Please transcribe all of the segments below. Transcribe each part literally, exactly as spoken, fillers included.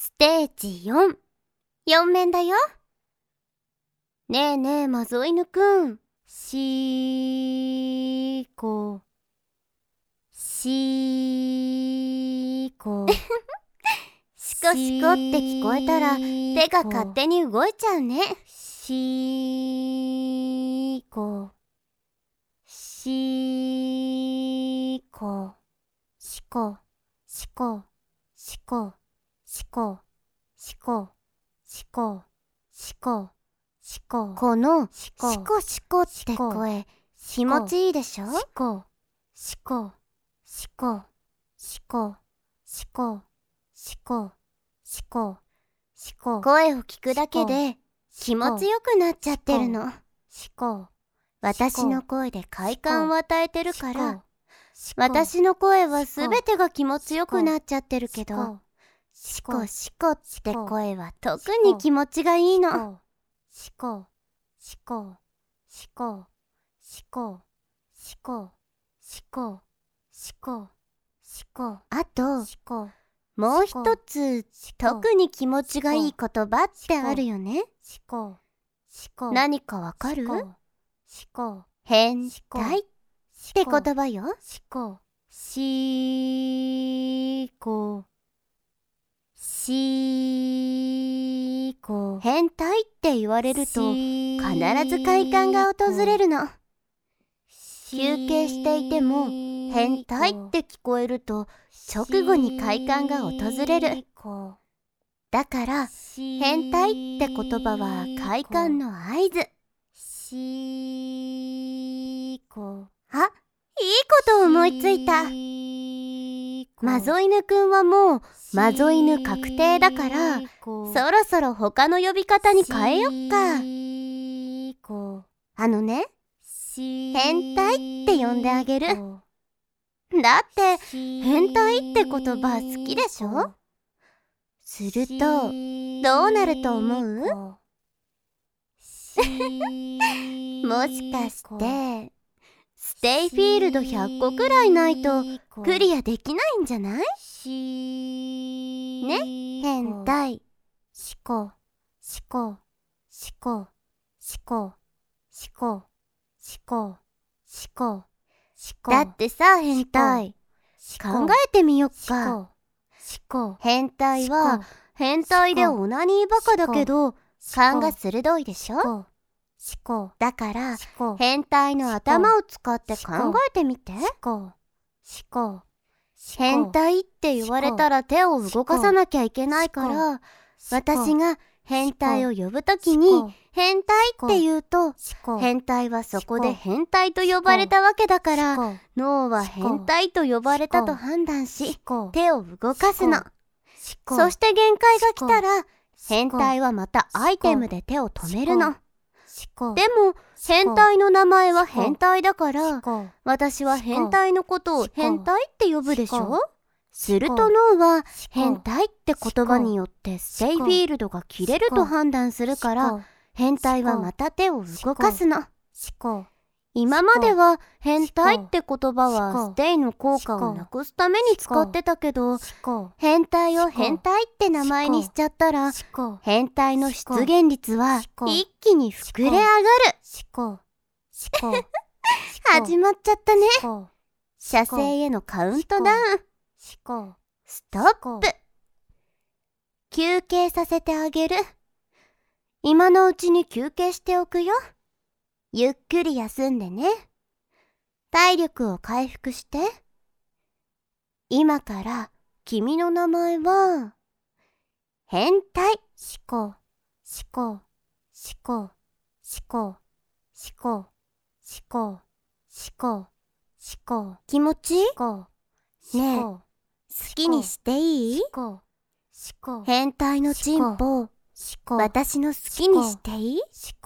ステージよん、よん面だよ。ねえねえ、マゾイヌくん。しーこ。しーこ。シコシコって聞こえたら手が勝手に動いちゃうね。しーこ。しーこ。しこ。しこ。しこ。しこ。しこ。しこ。しこ。しこ。このシコシコって声気持ちいいでしょ。シコシコシコシコシコシコシコシコ。声を聞くだけで気持ちよくなっちゃってるの。シコ。私の声で快感を与えてるから、私の声はすべてが気持ちよくなっちゃってるけど、シコシコって声は特に気持ちがいいの。シコシコシコシコシコシコシコシコ。あともう一つ特に気持ちがいい言葉ってあるよね。何かわかる？変態って言葉よ。しこしこしこ。変態って言われると必ず快感が訪れるの。休憩していても変態って聞こえると直後に快感が訪れる。だから変態って言葉は快感の合図。しこ。あ、いいこと思いついた。マゾイヌくんはもうマゾイヌ確定だから、そろそろ他の呼び方に変えよっか。あのね、変態って呼んであげる。だって変態って言葉好きでしょ。するとどうなると思う？もしかしてステイフィールドひゃっこくらいないとクリアできないんじゃない？ね、変態。シコシコシコシコシコシコシコシコ。だってさ、変態考えてみよっか。変態は変態でオナニーバカだけど勘が鋭いでしょ。だから変態の頭を使って考えてみて。変態って言われたら手を動かさなきゃいけないから、私が変態を呼ぶときに変態って言うと、変態はそこで変態と呼ばれたわけだから、脳は変態と呼ばれたと判断し手を動かすの。そして限界が来たら変態はまたアイテムで手を止めるの。でも変態の名前は変態だから、私は変態のことを変態って呼ぶでしょ。すると脳は変態って言葉によってステイフィールドが切れると判断するから、変態はまた手を動かすの。今までは変態って言葉はステイの効果をなくすために使ってたけど、変態を変態って名前にしちゃったら、変態の出現率は一気に膨れ上がる。始まっちゃったね。射精へのカウントダウン。ストップ。休憩させてあげる。今のうちに休憩しておくよ。ゆっくり休んでね。体力を回復して。今から君の名前は変態。シコシコシコシコシコシコシコシコ。気持ちいい？ねえ、好きにしていい？変態のチンポ私の好きにしていい？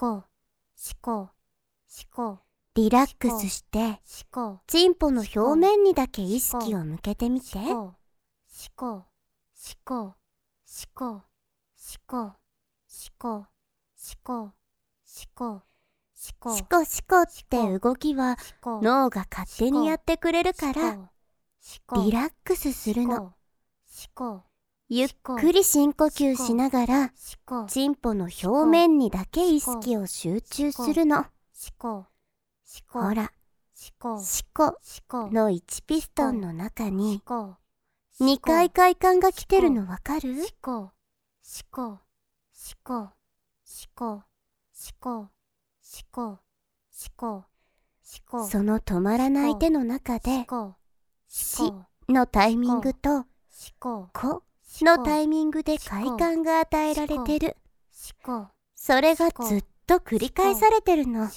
リラックスしてチンポの表面にだけ意識を向けてみて。シコシコシコシコシコシコシコシコシコシコって動きは脳が勝手にやってくれるからリラックスするの。 ゆっくり深呼吸しながら、チンポの表面にだけ意識を集中するの。ほら、シコのいちピストンの中ににかい快感が来てるのわかる？その止まらない手の中で、シのタイミングとコのタイミングで快感が与えられてる。それがずっと繰り返されてるの。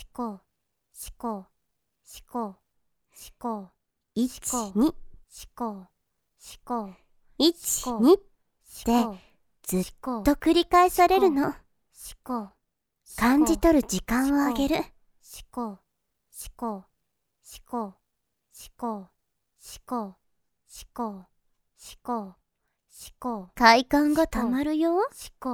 いち、に。いち、にってずっと繰り返されるの。感じ取る時間をあげる。快感がたまるよ。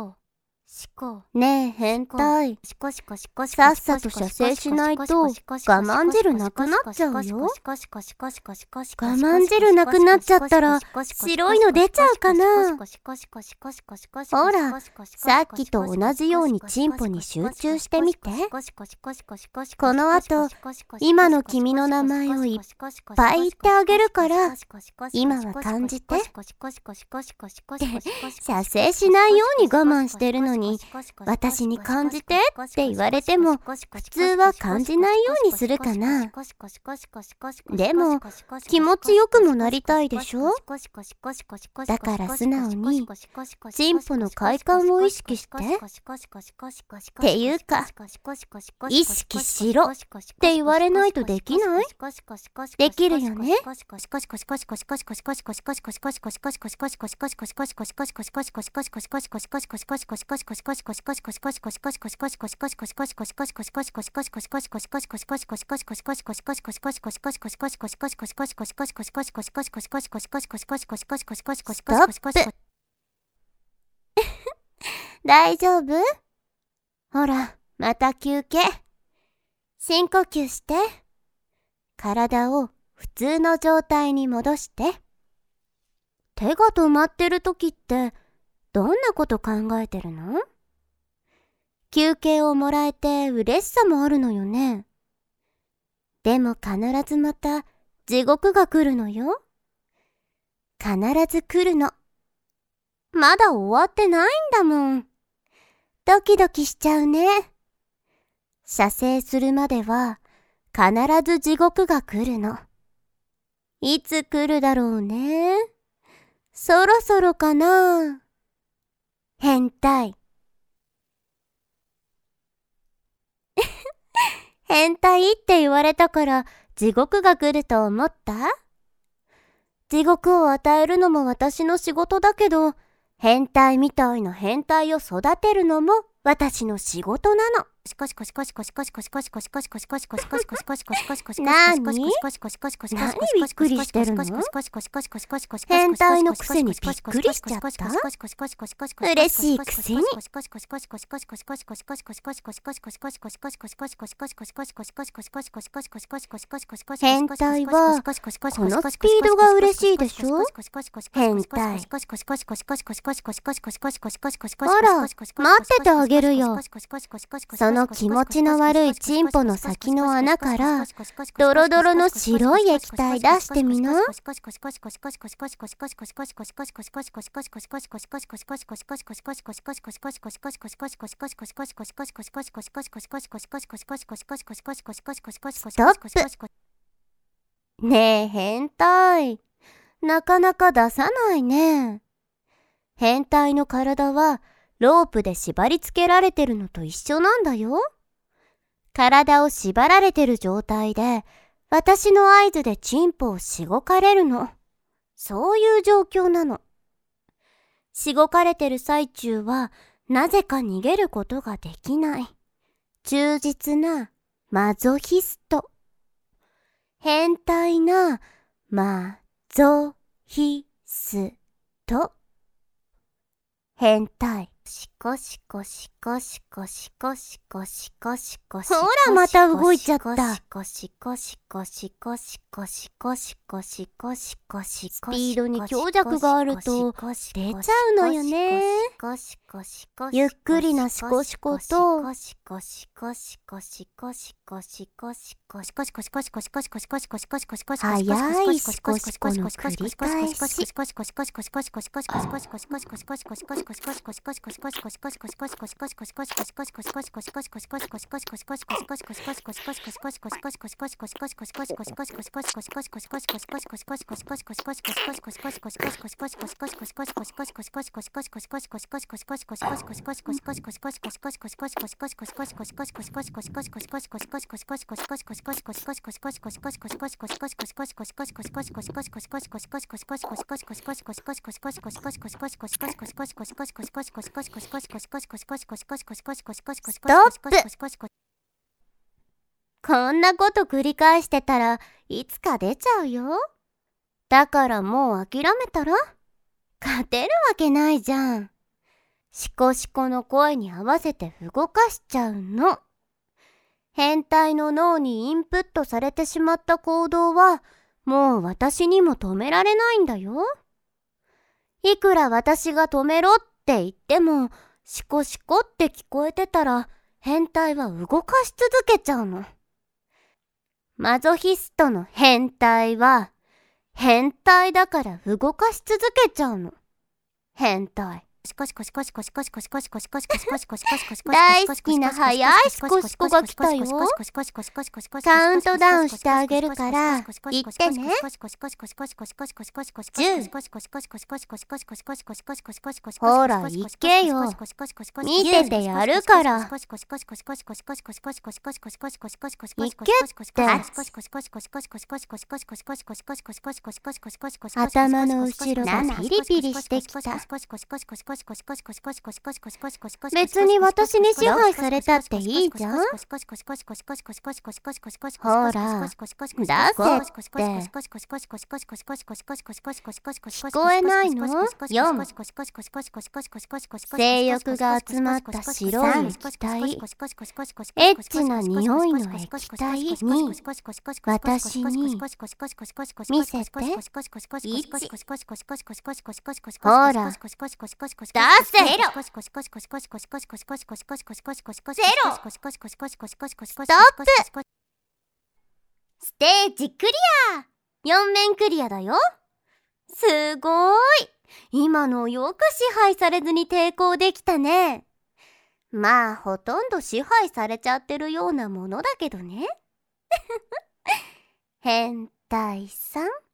ねえ変態、さっさと射精しないと我慢汁なくなっちゃうよ。我慢汁なくなっちゃったら白いの出ちゃうかな。ほら、さっきと同じようにチンポに集中してみて。この後、今の君の名前をいっぱい言ってあげるから、今は感じて。射精しないように我慢してるのに、私に感じてって言われても普通は感じないようにするかな。でも気持ちよくもなりたいでしょ。だから素直にチンポの快感を意識してっていうか、意識しろって言われないとできない？できるよね。大丈夫？ほら、また休憩。深呼吸して。体を普通の状態に戻して。手が止まってる時ってどんなこと考えてるの？休憩をもらえて嬉しさもあるのよね。でも必ずまた地獄が来るのよ。必ず来るの。まだ終わってないんだもん。ドキドキしちゃうね。射精するまでは必ず地獄が来るの。いつ来るだろうね。そろそろかな。変態。変態って言われたから地獄が来ると思った？地獄を与えるのも私の仕事だけど、変態みたいな変態を育てるのも私の仕事なの。なに？何びっくりしてるの？変態のくせにびっくりしちゃった？嬉しいくせに。変態はこのスピードが嬉しいでしょ？変態。ほら、待っててあげるよ。その気持ちの悪いチンポの先の穴からドロドロの白い液体出してみな。ストップ。ねえ変態、なかなか出さないね。変態の体はロープで縛り付けられてるのと一緒なんだよ。体を縛られてる状態で私の合図でチンポをしごかれるの。そういう状況なの。しごかれてる最中はなぜか逃げることができない。忠実なマゾヒスト。変態なマゾヒスト。変態。 しこしこしこしこしこしこしこしこしほらまた動いちゃった。 しこしこしこしこしこしこしこしこしこしスピードに強弱があると出ちゃうのよね。ゆっくりなシコシコと速いシコシコシコシコシコの繰り返し。こんなこと繰り返してたらいつか出ちゃうよ。だからもう諦めたら？勝てるわけないじゃん。シコシコの声に合わせて動かしちゃうの。変態の脳にインプットされてしまった行動はもう私にも止められないんだよ。いくら私が止めろって言ってもシコシコって聞こえてたら変態は動かし続けちゃうの。マゾヒストの変態は変態だから動かし続けちゃうの。変態。大好きな速いシコシコが来たよ。カウントダウンしてあげるから言ってね。じゅう。ほら行けよ。見ててやるから。行けって。頭の後ろがピリピリしてきた。別に私に支配されたっていいじゃん。ほら、出せって。聞こえないの？よん。性欲が集まった白い液体。エッチな匂いの液体に私に見せて。いち。ほら、出せ。ゼロ。ストップ。ステージクリア。よん面クリアだよ。すごーい。今のよく支配されずに抵抗できたね。まあほとんど支配されちゃってるようなものだけどね。変態さん。